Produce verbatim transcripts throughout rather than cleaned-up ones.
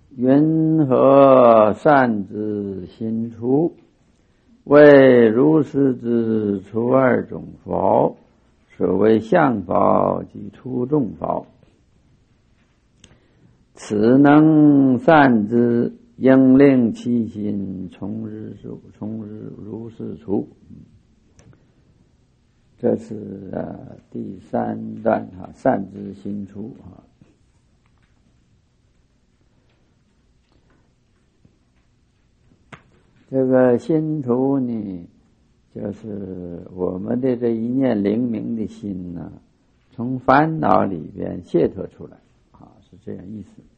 云何善之心出？为如是之出二种法，所谓相法及出众法。此能善之，应令其心从日从日如是出。这是呃第三段哈，善之心出哈。这个心出呢，就是我们的这一念灵明的心呢，从烦恼里边解脱出来啊，是这样意思。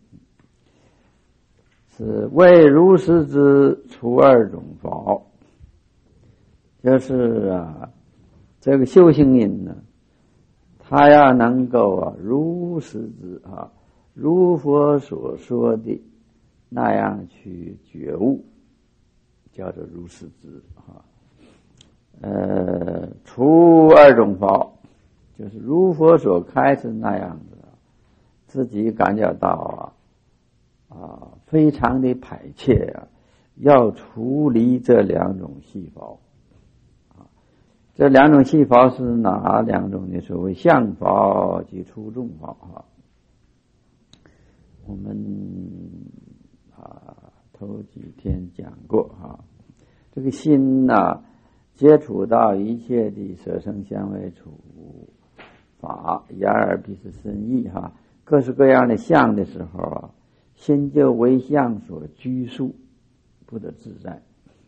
是为如是之出二种法，就是啊，这个修行人呢，他要能够啊如是之啊，如佛所说的那样去觉悟，叫做如是之啊。呃，出二种法，就是如佛所开示那样子，自己感觉到啊。啊，非常的排斥啊，要处理这两种细胞啊，这两种细胞是哪两种呢？所谓相法及出众法啊。我们啊头几天讲过啊，这个心呐、啊，接触到一切的色声香味触法，眼耳鼻舌身意哈，各式各样的相的时候啊。心就为相所拘束，不得自在，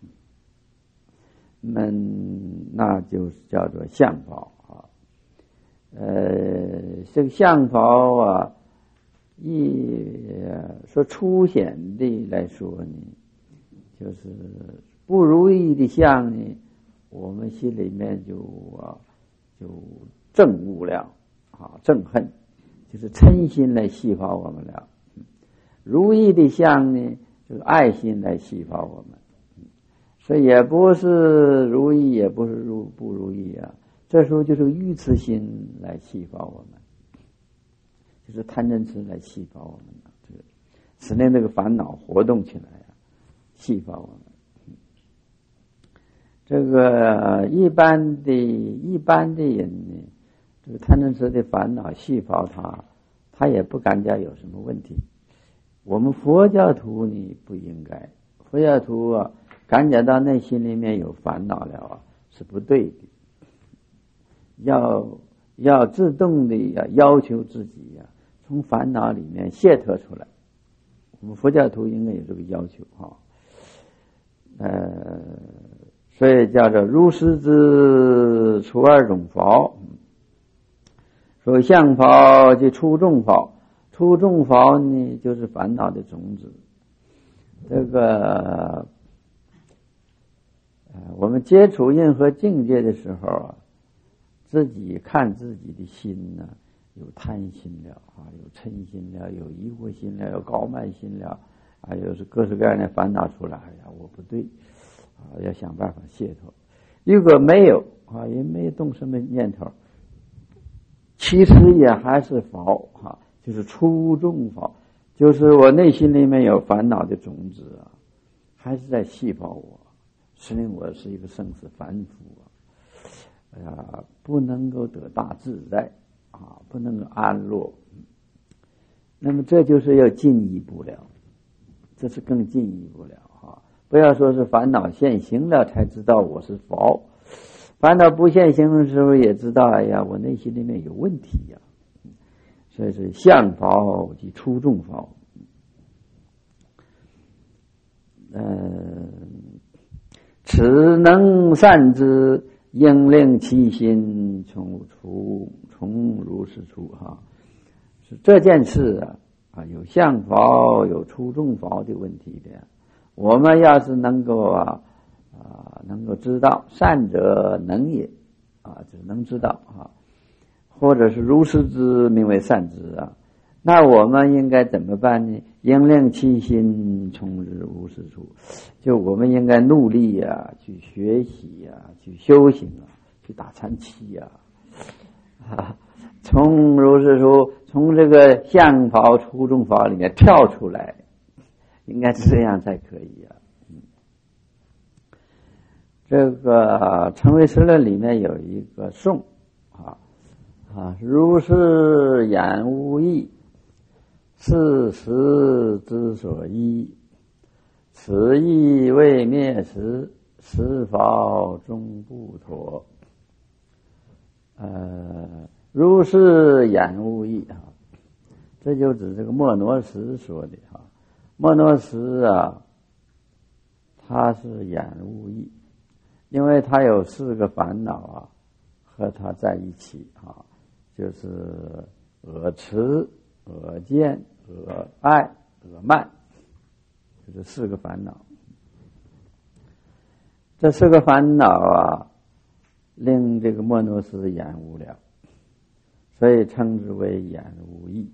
那那就是叫做相法啊。呃，这个相法啊，一说粗显的来说呢，就是不如意的相呢，我们心里面就啊就憎恶了啊，憎恨，就是嗔心来细发我们了。如意的相呢，就是爱心来细发我们，所以也不是如意，也不是如不如意啊。这时候就是愚痴心来细发我们，就是贪嗔痴来细发我们，这个使令这个烦恼活动起来啊，细发我们。这个一般的一般的人呢，这个贪嗔痴的烦恼细发他，他也不感觉有什么问题。我们佛教徒呢不应该，佛教徒啊感觉到内心里面有烦恼了啊，是不对的。要要自动的要要求自己呀、啊，从烦恼里面解脱出来。我们佛教徒应该有这个要求哈、啊。呃，所以叫做如是之出二种法，所谓相法即出众法。出众法呢，就是烦恼的种子。这个，呃，我们接触任何境界的时候啊，自己看自己的心呢，有贪心了啊，有嗔心了，有疑惑心了，有高慢心了，啊，有是各式各样的烦恼出来。哎呀，我不对，啊，要想办法解脱。如果没有啊，也没有动什么念头，其实也还是法啊。就是出众法，就是我内心里面有烦恼的种子啊，还是在细胞我，使令我是一个生死凡夫啊，哎呀，不能够得大自在啊，不能够安乐。那么这就是要进一步了，这是更进一步了啊！不要说是烦恼现行了才知道我是佛，烦恼不现行的时候也知道，哎呀，我内心里面有问题呀、啊。所以是相法及出众法，呃，此能善之，应令其心从出从如是出哈。是这件事啊啊，有相法有出众法的问题的。我们要是能够啊啊能够知道，善者能也啊，只能知道啊。或者是如是之名为善知啊，那我们应该怎么办呢？应令其心从日如是出，就我们应该努力啊，去学习啊，去修行啊，去打禅期啊，啊，从如是出，从这个相法出众法里面跳出来， 应该这样才可以啊。嗯，这个成唯识论里面有一个颂啊啊，如是言无异，是实之所依，此意未灭时，是否终不妥？呃，如是言无异啊，这就指这个莫诺什说的哈。莫诺什啊，他是言无异，因为他有四个烦恼啊，和他在一起啊，就是恶痴、恶见、恶爱、恶慢，就是四个烦恼。这四个烦恼啊，令这个莫诺什言无了，所以称之为言无异。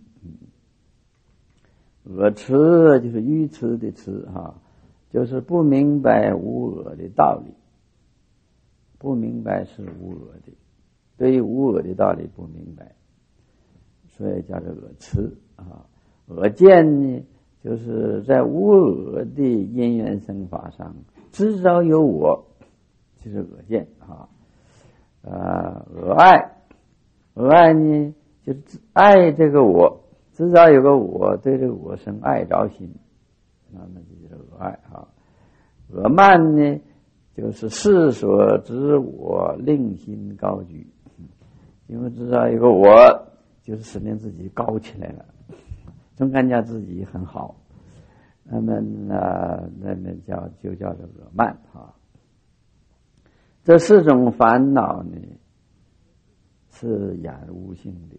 恶痴就是愚痴的痴哈，就是不明白无我的道理，不明白是无我的，对于无我的道理不明白，所以叫做恶痴啊。恶见呢，就是在无我的因缘生法上至少有我，就是恶见啊。呃，恶爱，恶爱呢，就是爱这个我，至少有个我对这个我生爱着心，那么就是恶爱啊。恶慢呢，就是世所知我令心高举，因为至少有个我，就是使令自己高起来了，总感觉自己很好，那么呢，那么叫就叫做恶慢啊。这四种烦恼呢，是言无性的。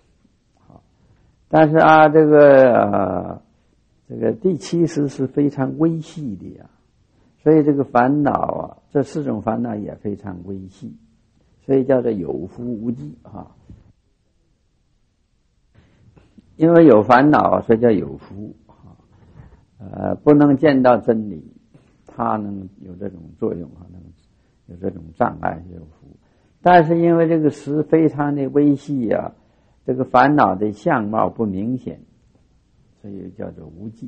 但是啊，这个呃，这个第七识是非常微细的呀，所以这个烦恼啊，这四种烦恼也非常微细，所以叫做有福无记啊。因为有烦恼，所以叫有福啊。呃，不能见到真理，它能有这种作用啊，能有这种障碍有福。但是因为这个识非常的微细啊。这个烦恼的相貌不明显，所以叫做无记。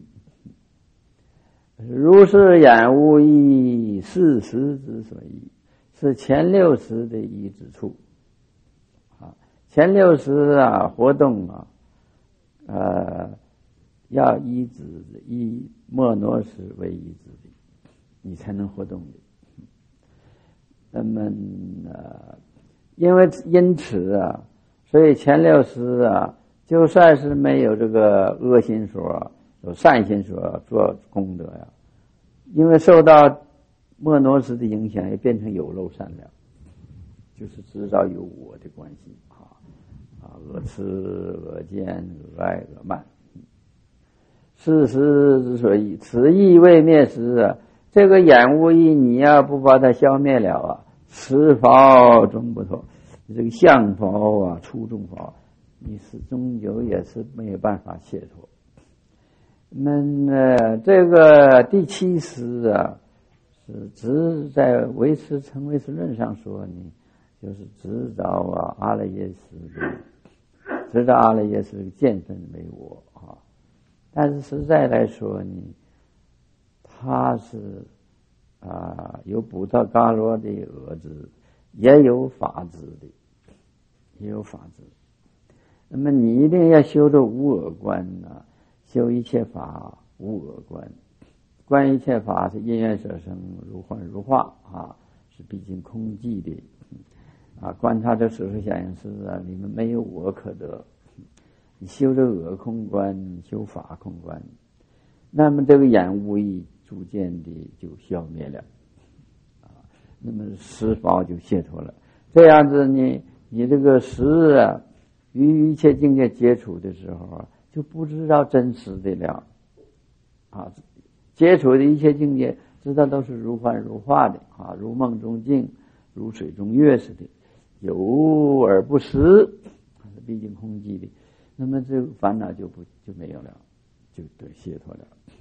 如是言无异，是识之所依，是前六识的依之处。啊，前六识啊，活动啊，呃，要依止依莫诺识为依止的，你才能活动的。那么呃，因为因此啊。所以前六识啊，就算是没有这个恶心所，有善心所做功德呀，因为受到莫诺识的影响，也变成有漏善良，就是知道有我的关系啊啊，恶痴、恶见、恶爱、恶慢。是识之所依，此意未灭时啊，这个眼无意，你要不把它消灭了啊，此法终不脱。这个相法啊，初众法，你是终究也是没有办法解脱。那么这个第七识啊，是只在维持成唯识论上说呢，就是知道啊阿赖耶识的，知道阿赖耶识的见分为我啊。但是实在来说呢，它是啊有补特伽罗的额子。也有法子的，也有法子。那么你一定要修这无我观啊，修一切法无我观，观一切法是因缘所生，如幻如化啊，是毕竟空寂的啊。观察这所说响应识啊，里面没有我可得。你修这我空观，修法空观，那么这个眼无意逐渐的就消灭了。那么识法就解脱了。这样子呢，你这个识啊，与一切境界接触的时候啊，就不知道真实的了啊。接触的一切境界，知道都是如幻如化的啊，如梦中境，如水中月似的，有而不实，毕竟空寂的。那么这个烦恼就不就没有了，就得解脱了。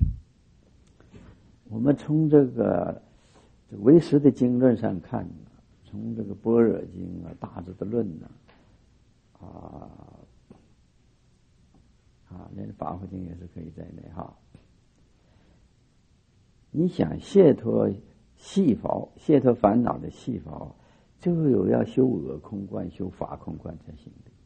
我们从这个这唯识的经论上看，从这个般若经啊、大智的论呢，啊啊，连法华经也是可以在内哈。 你想解脱细胞，解脱烦恼的细胞，就有要修我空观、修法空观才行的。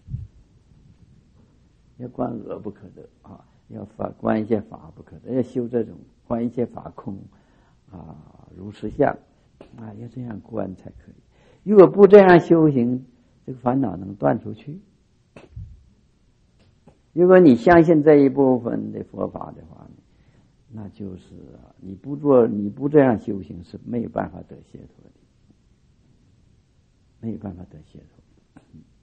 要观我不可得啊，要法观一切法不可得，要修这种观一切法空啊，如实相啊，要这样观才可以。如果不这样修行，这个烦恼能断出去？如果你相信这一部分的佛法的话，那就是啊，你不做，你不这样修行是没有办法得解脱的，没有办法得解脱。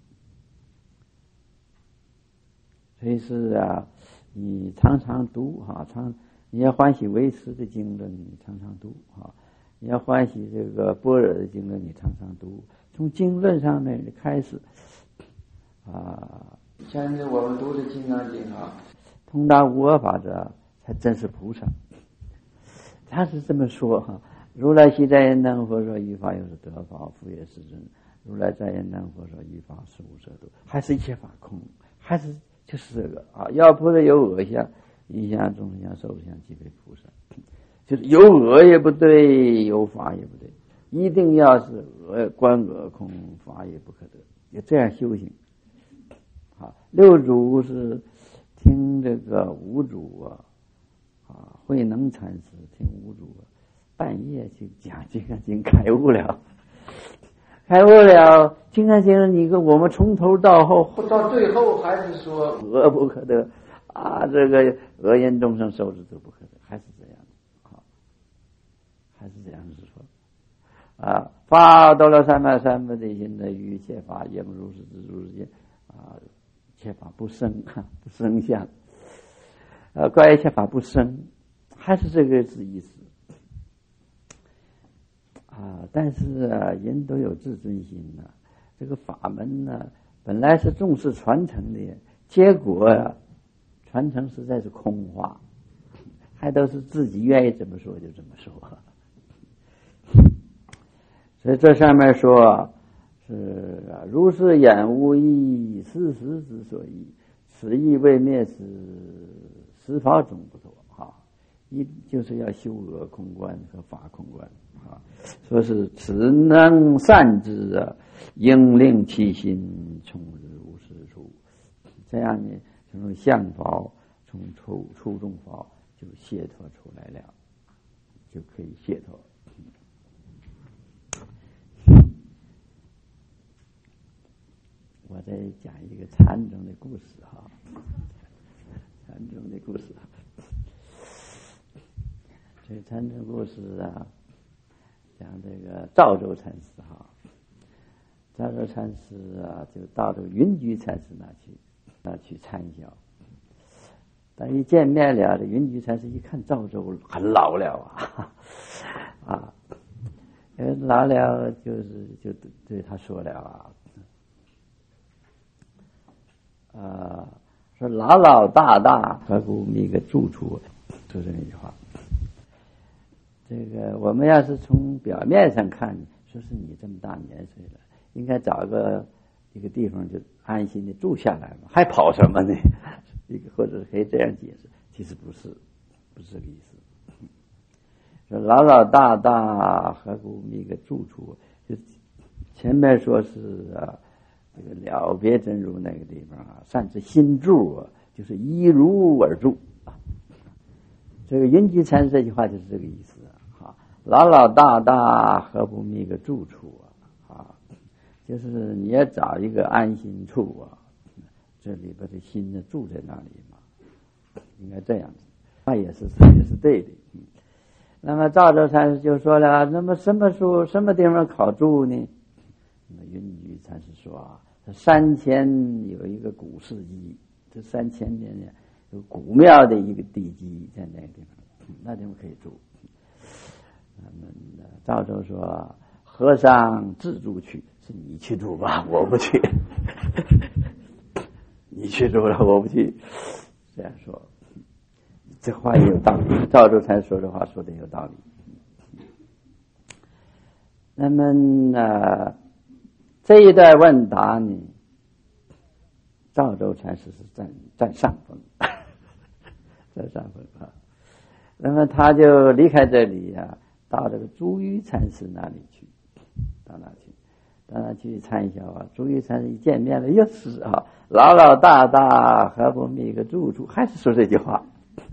所以是啊，你常常读哈，常你要欢喜唯识的经论，你常常读哈；你要欢喜这个般若的经论，你常常读。从经论上面开始啊，像是我们读的《金刚经》啊，通达无我法者，才真是菩萨。他是这么说哈：如来悉在言当佛说，依法又是得法，复也是真。如来在言当佛说，依法是无色度，还是一切法空，还是就是这个啊。要不是有我相，一相众相受相即为菩萨，就是有我也不对，有法也不对，一定要是我观我空，法也不可得，要这样修行。啊，六祖是听这个五祖啊。啊，慧能禅师听五祖半夜去讲《金刚经》，开悟了，开悟了。《金刚经》你跟我们从头到后，到最后还是说恶不可得啊，这个恶言众生受之都不可得，还是这样的啊，还是这样子说啊。法到了三百三不地心的于一切法应如是之如是见啊，一切法不生不生相。呃，观一切法不生，还是这个意思啊。但是啊，人都有自尊心呐、啊。这个法门呢、啊，本来是重视传承的，结果啊，传承实在是空话，还都是自己愿意怎么说就怎么说。所以这上面说是如是言无义，事实之所以，此义未灭时。十法中不脱啊，一就是要修我空观和法空观啊。说是此能善之啊，应令其心从日无是处。这样呢，从相法从初初中法就解脱出来了，就可以解脱。我再讲一个禅宗的故事哈。禅宗的故事，这个禅宗故事啊，讲这个赵州禅师哈，赵州禅师啊，就到这个云居禅师那去，那去参晓。但一见面了，这云居禅师一看赵州很老了啊，啊，老了就是就对他说了啊，啊。说老老大大何故觅个住处，就这么一句话。这个我们要是从表面上看，说是你这么大年岁了，应该找个一个地方就安心的住下来嘛，还跑什么呢？一个或者可以这样解释，其实不是，不是这个意思。说老老大大何故觅个住处，就前面说是啊。这个了别真如那个地方啊，善知心住啊，就是依如而住啊。这个云居禅师这句话就是这个意思啊。老老大大何不觅个住处啊？啊，就是你要找一个安心处啊，这里边的心呢住在那里嘛，应该这样子。那也是也是对的。嗯，那么赵州禅师就说了，那么什么处什么地方好住呢？那么云居禅师说啊，山前有一个古寺基，这山前面呢有古庙的一个地基，在那个地方，那地方可以住。那么赵州说，和尚自住去，是你去住吧，我不去。你去住了，我不去。这样说，这话也有道理。赵州禅说的话说的有道理。那么呢？这一段问答呢，赵州禅师是占占上风，占上风啊。 那么他就离开这里呀、啊，到这个朱熨禅师那里去，到那去，到那去参晓啊。朱熨禅师一见面了，又是啊，老老大大何不觅个住处？还是说这句话。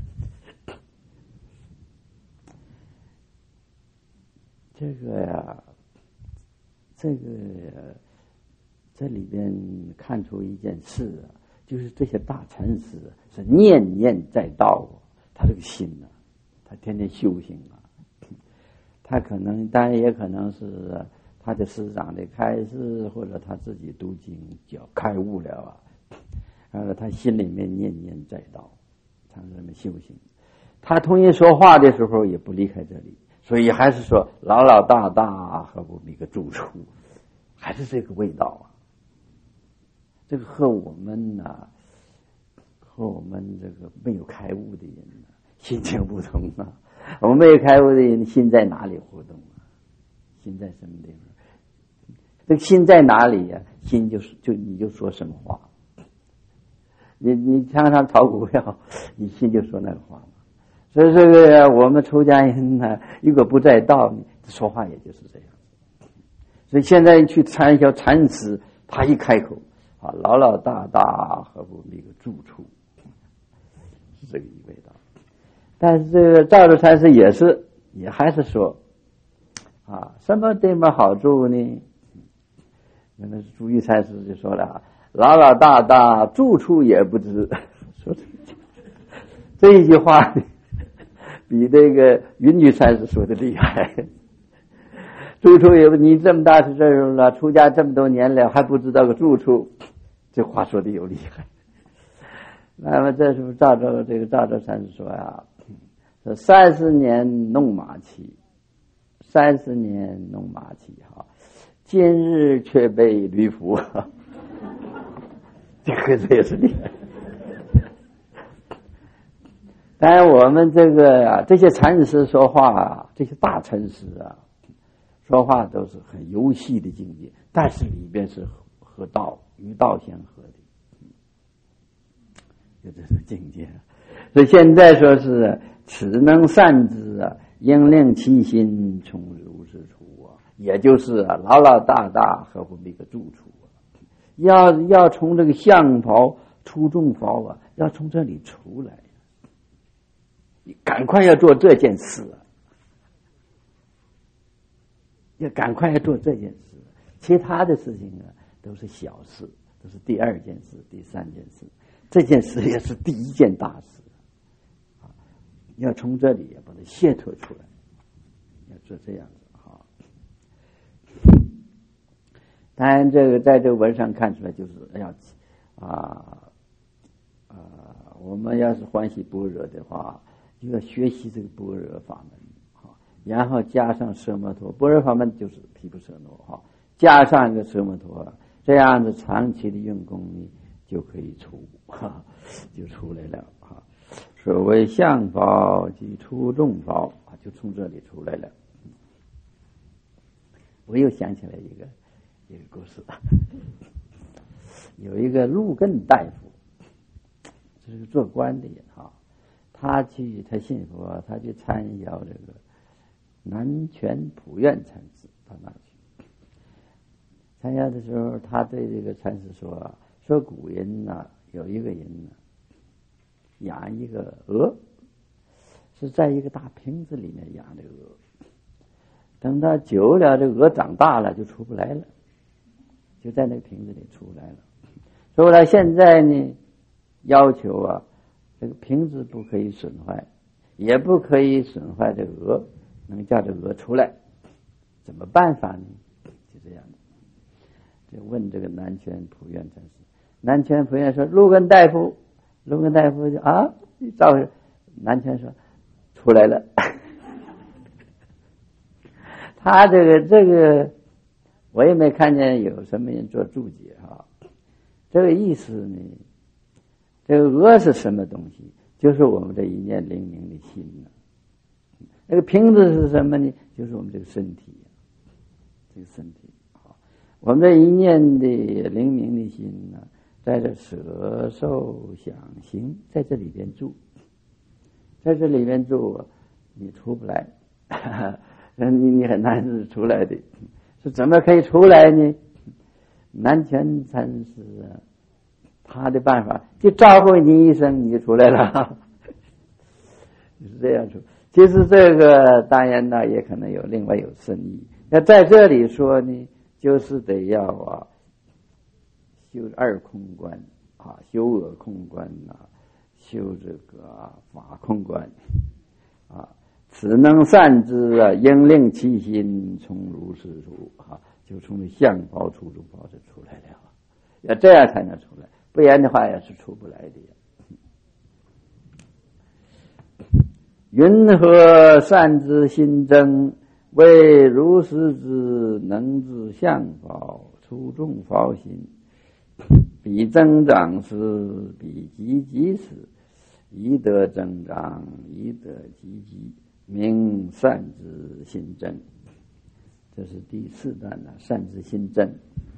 这个呀，这个这里边看出一件事啊，就是这些大禅师是念念在道啊，他这个心啊，他天天修行啊，他可能当然也可能是他的师长的开示，或者他自己读经叫开悟了啊，然后他心里面念念在道，他这么修行。他同意说话的时候也不离开这里。所以还是说老老大大何不觅个住处，还是这个味道啊。这个和我们呢、啊，和我们这个没有开悟的人呢、啊，心情不同啊。我们没有开悟的人，心在哪里活动啊？心在什么地方？这个心在哪里呀、啊？心就是就你就说什么话。你你常常炒股票，你心就说那个话。所以这个我们出家人呢，如果不在道，说话也就是这样。所以现在去参晓禅师，他一开口啊，老老大大何不觅个住处，是这个味道。但是这个赵州禅师也是，也还是说啊，什么地方好住呢？那么朱熨禅师就说了，老老大大住处也不知。说这一句话比这个云居禅师说的厉害。住处也不，你这么大岁数了，出家这么多年了，还不知道个住处，这话说的有厉害。那么这时候赵州这个赵州禅师说呀，说三十年弄马期，三十年弄马期哈，今日却被驴服，这个这也是厉害。当然，我们这个啊，这些禅师说话啊，这些大禅师啊，说话都是很游戏的境界，但是里边是和道与道相合的，就这种境界。所以现在说是此能善之啊，应令其心从如是处啊，也就是啊，老老大大何不觅个住处啊？要要从这个相袍出众袍啊，要从这里出来。你赶快要做这件事啊！要赶快要做这件事，其他的事情啊都是小事，都是第二件事、第三件事，这件事也是第一件大事啊！要从这里把它卸脱出来，要做这样子哈。当然，这个在这个文上看出来，就是要啊啊，我们要是欢喜般若的话。就要学习这个般若法门，然后加上奢摩陀，般若法门就是毗婆舍那哈，加上一个奢摩陀，这样子长期的用功呢，就可以出，哈，就出来了哈。所谓相宝即出众宝啊，就从这里出来了。我又想起来一个一个故事，有一个陆根大夫，这是做官的人哈。他去，他信佛，他去参晓这个南泉普愿禅师，到那去参晓的时候，他对这个禅师说：“说古人呐、啊，有一个人呢、啊，养一个鹅，是在一个大瓶子里面养的鹅。等到久了，这鹅长大了就出不来了，就在那个瓶子里出不来了。出来现在呢，要求啊。”这个瓶子不可以损坏，也不可以损坏这个鹅，能叫这鹅出来，怎么办法呢？就这样的，就问这个南泉普愿禅师。南泉普愿说：“陆根大夫，陆根大夫就啊，照南泉说出来了。”他这个这个，我也没看见有什么人做注解哈。这个意思呢？这个鹅是什么东西？就是我们这一念灵明的心呢、啊。那个瓶子是什么呢？就是我们这个身体、啊，这个身体。好，我们这一念的灵明的心呢、啊，在这舍受想行，在这里边住，在这里边住、啊， 你出不来，你你很难是出来的。是怎么可以出来呢？南拳禅师啊，他的办法就招呼你一声，你就出来了，是这样说。其实这个当然呢，也可能有另外有深意。那在这里说呢，就是得要啊，修二空观啊，修我空观啊，修这个、啊、法空观啊，此能善知啊，应令其心从如是处啊，就从相报处中报就出来了。要这样才能出来，不然的话也是出不来的。云何善知心增？为如是之能知相报，出众报心。彼增长时，彼积极时，宜得增长，宜得积极，名善知心增。这是第四段了，善知心增。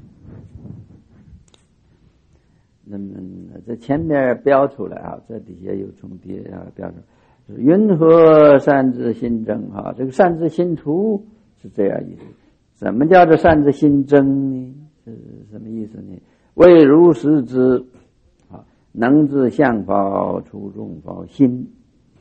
那么这前面标出来啊，这底下有重叠啊，标出云何善知心增啊？这个善知心除是这样意思。怎么叫做善知心增呢？是什么意思呢？为如是之啊，能知相报，出众报心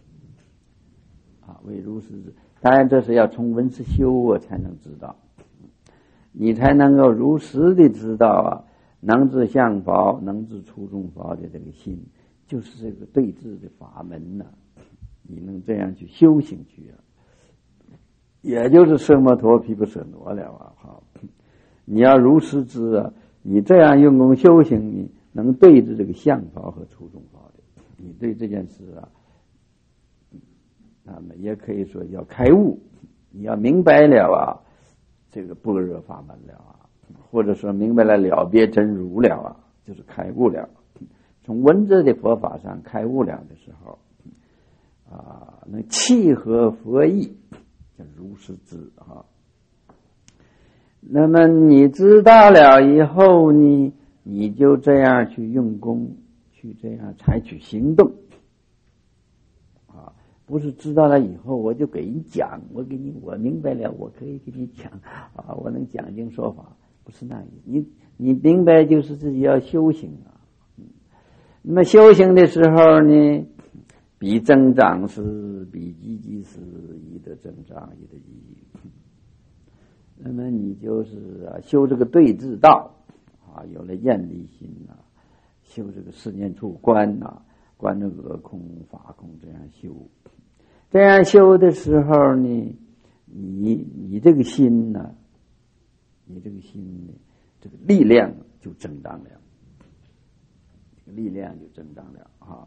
啊，为如是之。当然，这是要从闻思修啊才能知道，你才能够如实的知道啊，能知相报，能知出众报的这个心，就是这个对治的法门呐、啊。你能这样去修行去啊，也就是奢摩陀毗婆舍那了啊！好，你要如实知啊，你这样用功修行，你能对治这个相报和出众报的，你对这件事啊，那么也可以说要开悟，你要明白了啊，这个般若法门了啊，或者说明白了了别真如了啊，就是开悟了。从文字的佛法上开悟了的时候。啊，能契合佛意，叫如是知啊。那么你知道了以后呢，你就这样去用功，去这样采取行动啊，不是知道了以后我就给你讲，我给你我明白了，我可以给你讲啊，我能讲经说法，不是那意思。你你明白就是自己要修行啊。那么修行的时候呢？彼增长时，彼积极时，宜得增长，宜得积极。那么你就是啊，修这个对治道啊，有了厌离心啊，修这个四念处观啊，观这个空、法空，这样修。这样修的时候呢，你你这个心呢，你这个心呢，这个力量就增长了，这个力量就增长了啊。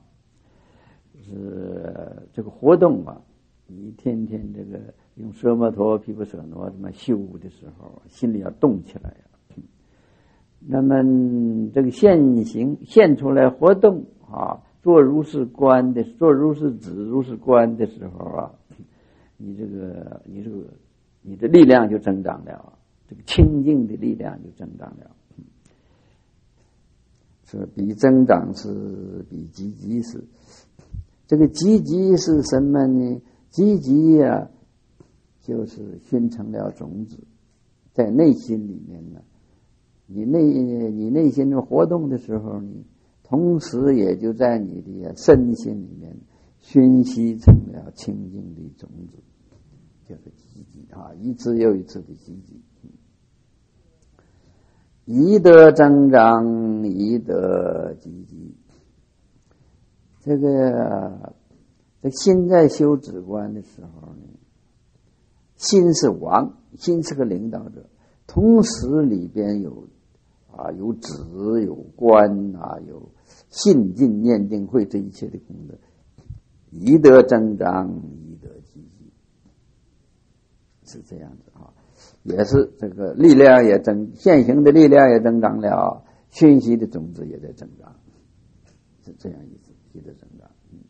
是这个活动啊，你天天这个用奢摩陀毗婆舍那什么修的时候，心里要动起来啊。那么这个现行现出来活动啊，做如是观的，做如是止、如是观的时候啊，你这个你这个你的力量就增长了，这个清净的力量就增长了。说比增长是比积极是。这个积极是什么呢？积极呀，就是熏成了种子，在内心里面呢。你内你内心的活动的时候，你同时也就在你的身心里面熏习成了清净的种子，就是积极啊，一次又一次的积极。宜得增长，宜得积极。这个这心在修止观的时候呢，心是王，心是个领导者，同时里边有啊有止有观啊有信进念定慧这一切的功德，宜得增长，宜得积极，是这样子啊，也是这个力量也增，现行的力量也增长了，熏习的种子也在增长，是这样意思。的增长，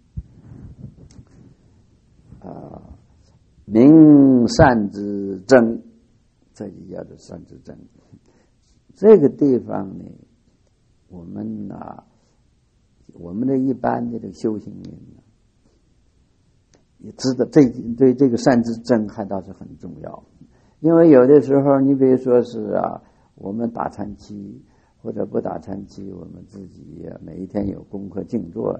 啊，明善之增，这就叫做善之增。这个地方呢，我们啊，我们的一般的这个修行人呢， 也知道这对这个善知真还倒是很重要。因为有的时候你比如说是啊，我们打禅期或者不打禅期，我们自己每一天有功课静坐，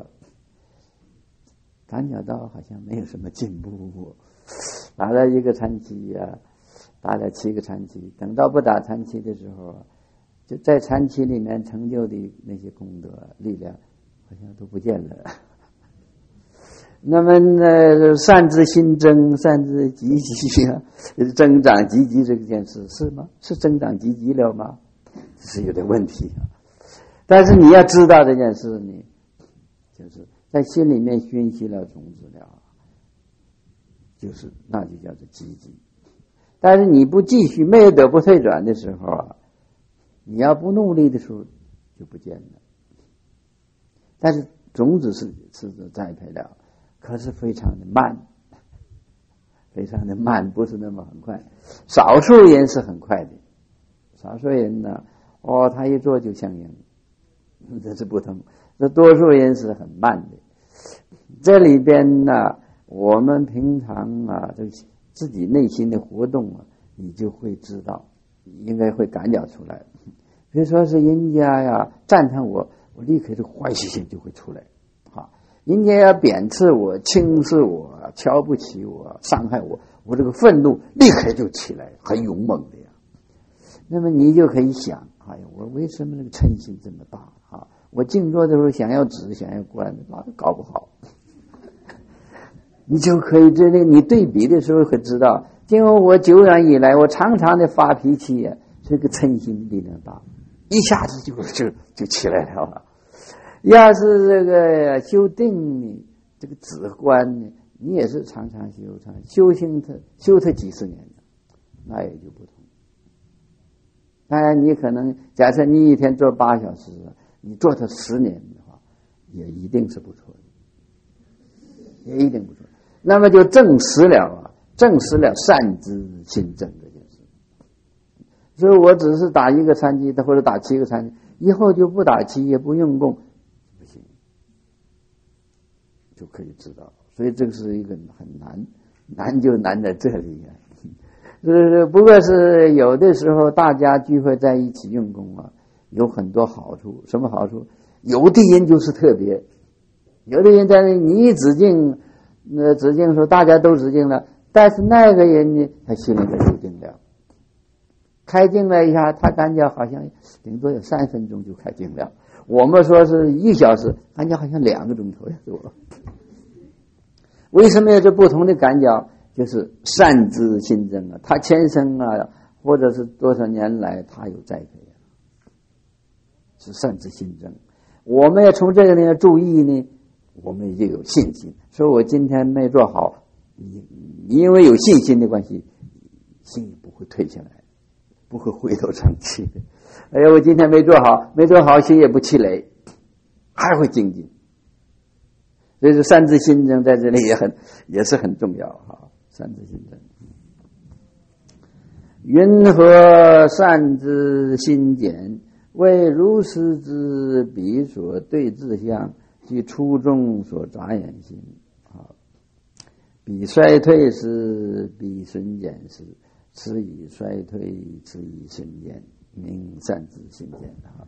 感觉到好像没有什么进步。打了一个禅期呀，打了七个禅期，等到不打禅期的时候，就在禅期里面成就的那些功德力量好像都不见了。那么呢，善知心增，善知积极啊，增长积极这件事是吗？是增长积极了吗？是有点问题啊。但是你要知道这件事呢，就是在心里面熏习了种子了，就是那就叫做积极。但是你不继续没有得不退转的时候啊，你要不努力的时候就不见了。但是种子是是栽培了，可是非常的慢，非常的慢，不是那么很快。少数人是很快的，少数人呢，哦，他一做就相应，这是不同。这多数人是很慢的。这里边呢，我们平常啊，这自己内心的活动啊，你就会知道，应该会感觉出来。比如说是人家呀赞叹我，我立刻这个坏习性就会出来。人家要贬斥我、轻视我、瞧不起我、伤害我，我这个愤怒立刻就起来，很勇猛的呀。那么你就可以想，哎呀，我为什么那个嗔心这么大啊？我静坐的时候想要止，想要观，那搞不好。你就可以这个你对比的时候会知道，因为我久远以来，我常常的发脾气呀，这个嗔心力量大，一下子就就就起来了。要是这个修定呢，这个止观呢，你也是常常修，常修行它修它几十年的，那也就不同。当然，你可能假设你一天做八小时，你做它十年的话，也一定是不错的，也一定不错。那么就证实了啊，证实了善知心正这件事。所以我只是打一个禅期，或者打七个禅期，以后就不打七，也不用功。就可以知道，所以这个是一个很难，难就难在这里啊。是不过是有的时候大家聚会在一起用功啊，有很多好处。什么好处？有的人就是特别，有的人在那你一止境，那止境说大家都止境了，但是那个人呢，他心里面就定了，开静了一下，他感觉好像顶多有三分钟就开静了。我们说是一小时，感觉好像两个钟头呀，是吧？为什么有这不同的感觉？就是善知心正啊，他前生啊，或者是多少年来，他有栽培，是善知心正。我们要从这个里面注意呢，我们就有信心。说我今天没做好，你因为有信心的关系，心不会退下来，不会回头生气的。哎呀，我今天没做好，没做好，心也不气馁，还会精进。所以说善知心正在这里也很也是很重要哈。善知心正，云何善知心简？为如是之彼所对治相，即初众所杂眼心。啊，彼衰退时，彼损减时，此以衰退，此以损减，名善知心简啊。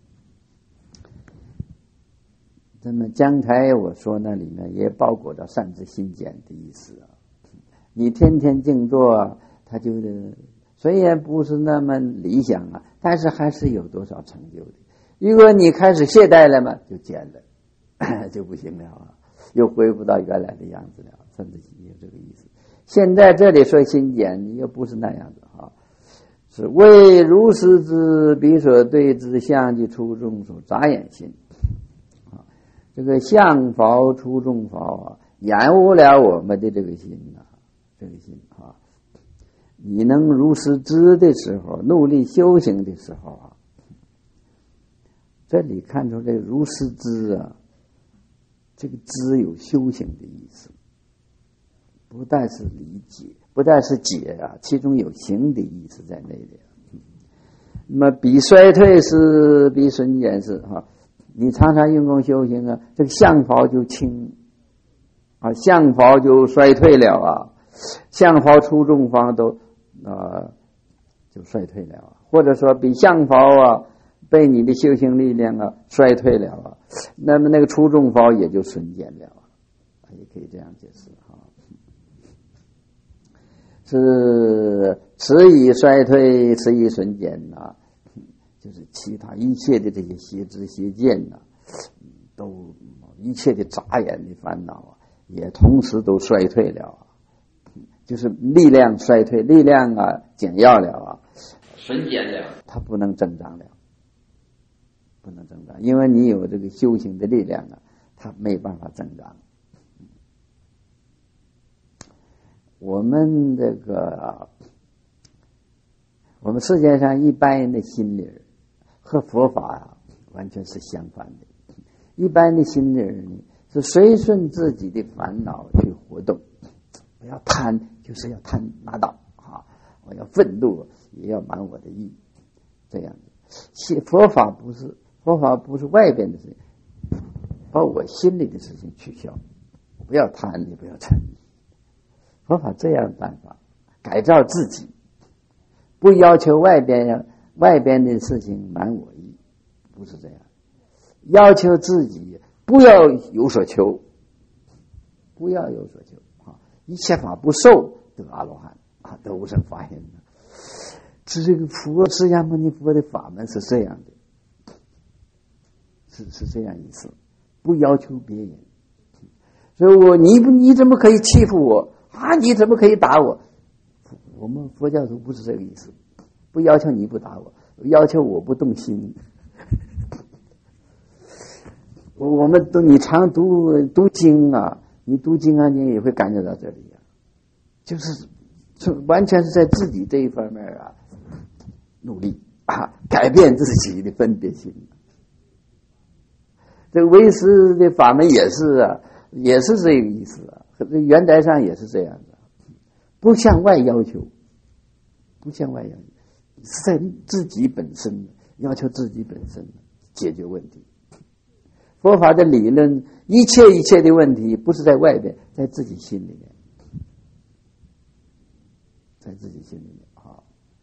那么刚才我说那里面也包括到善知心简的意思啊。你天天静坐，他就是虽然不是那么理想啊，但是还是有多少成就的。如果你开始懈怠了嘛，就减了，就不行了啊，又恢复到原来的样子了。善知心有这个意思。现在这里说心简，你又不是那样子啊，是为如是之彼所对之相，即初众所杂眼心。这个相法初众法啊，染污了我们的这个心啊，这个心啊，你能如实知的时候，努力修行的时候啊，这里看出这个如实知啊，这个知有修行的意思，不但是理解，不但是解啊，其中有行的意思在那里。那么彼衰退是，彼损减是哈。你常常用功修行啊，这个相法就轻啊，相法就衰退了啊，相法初中方都啊就衰退了啊，或者说比相法啊被你的修行力量啊衰退了啊，那么那个初中法也就瞬间了啊，也可以这样解释啊。是此以衰退，此以瞬间啊，就是其他一切的这些邪知邪见啊，都一切的杂眼的烦恼啊，也同时都衰退了啊，就是力量衰退，力量啊减弱了啊，瞬间了，它不能增长了，不能增长，因为你有这个修行的力量啊，它没办法增长。我们这个，我们世界上一般人的心理和佛法啊完全是相反的。一般的心理呢是随顺自己的烦恼去活动，不要贪，就是要贪拿到啊！我要愤怒，也要满我的意，这样的。佛法不是，佛法不是外边的事情，把我心里的事情取消，不要贪，也不要嗔。佛法这样的办法，改造自己，不要求外边外边的事情满我意，不是这样。要求自己不要有所求，不要有所求啊！一切法不受得阿罗汉啊，得无生法忍。这个佛释迦牟尼佛的法门是这样的，是是这样意思，不要求别人。所以我你不你怎么可以欺负我？啊！你怎么可以打我？我们佛教徒不是这个意思，不要求你不打我，要求我不动心。我我们都你常读读经啊，你读经啊，你也会感觉到这里啊，就是完全是在自己这一方面啊努力啊，改变自己的分别心。这个唯识的法门也是啊，也是这个意思啊。原则上也是这样的，不向外要求，不向外要求，是在自己本身要求自己本身解决问题。佛法的理论，一切一切的问题不是在外边，在自己心里面，在自己心里面啊，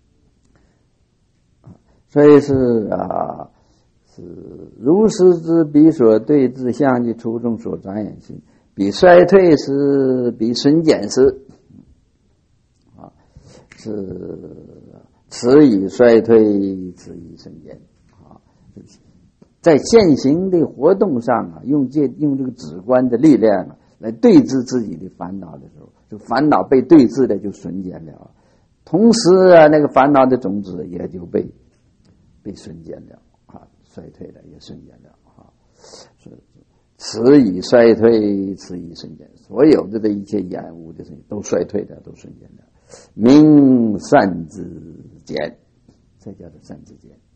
所以是啊，是如是之彼所对治相及初中所长眼心。比衰退时，比瞬减时，啊，是此以衰退，此以瞬减啊。在现行的活动上啊，用这用这个止观的力量啊，来对治自己的烦恼的时候，这烦恼被对治的就瞬减了，同时啊，那个烦恼的种子也就被被瞬减了啊，衰退了也瞬减了啊，是。此以衰退，此以瞬间，所有的这一切厌恶的事情都衰退的，都瞬间的，名善之见，这叫做善之见。